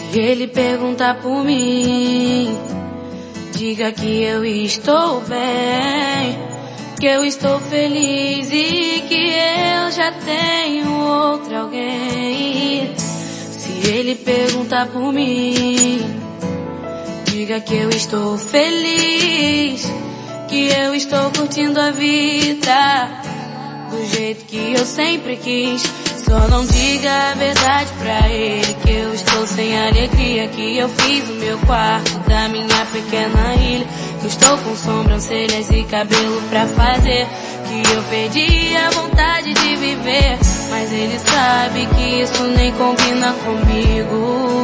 Se ele perguntar por mim, diga que eu estou bem, que eu estou feliz e que eu já tenho outro alguém. Se ele perguntar por mim, diga que eu estou feliz, que eu estou curtindo a vida do jeito que eu sempre quis. Só não diga a verdade pra ele, que eu estou sem alegria, que eu fiz o meu quarto da minha pequena ilha, que eu estou com sobrancelhas e cabelo pra fazer, que eu perdi a vontade de viver, mas ele sabe que isso nem combina comigo.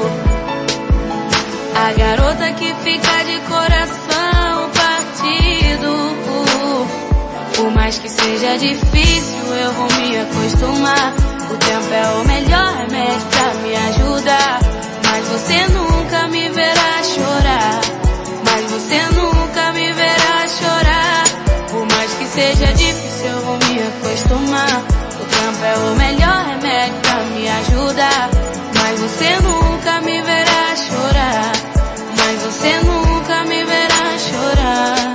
A garota que fica de coração partido, por mais que seja difícil, eu vou me acostumar. O tempo é o melhor remédio pra me ajudar. Mas você nunca me verá chorar, mas você nunca me verá chorar. Por mais que seja difícil, eu vou me acostumar. O tempo é o melhor remédio pra me ajudar. Mas você nunca me verá chorar, mas você nunca me verá chorar.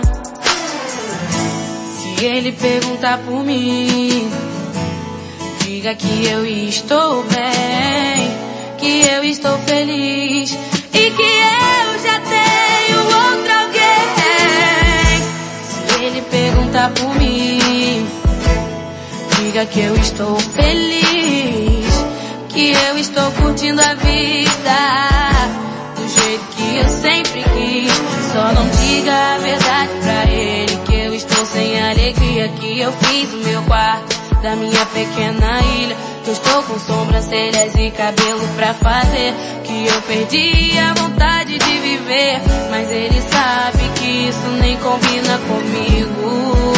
Se ele perguntar por mim, diga que eu estou bem, que eu estou feliz e que eu já tenho outro alguém. Se ele perguntar por mim, diga que eu estou feliz, que eu estou curtindo a vida do jeito que eu sempre quis. Só não diga a verdade pra ele, que eu estou sem alegria, que eu fiz o meu quarto da minha pequena ilha, que eu estou com sobrancelhas e cabelo pra fazer, que eu perdi a vontade de viver, mas ele sabe que isso nem combina comigo.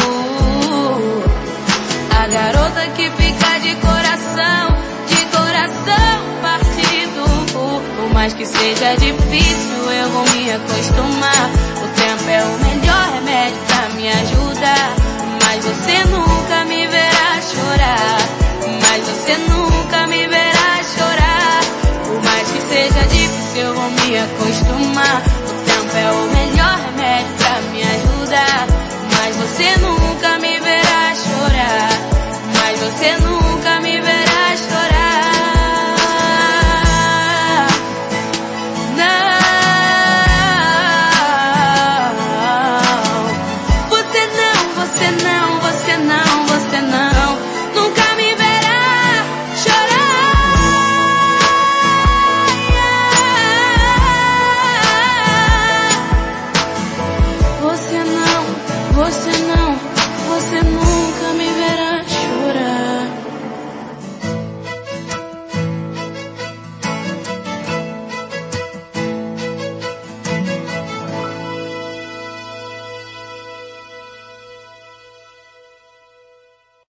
A garota que fica de coração partido, por mais que seja difícil, eu vou me acostumar. O tempo é o melhor remédio pra me ajudar. Mas você nunca me verá chorar, mas você nunca me verá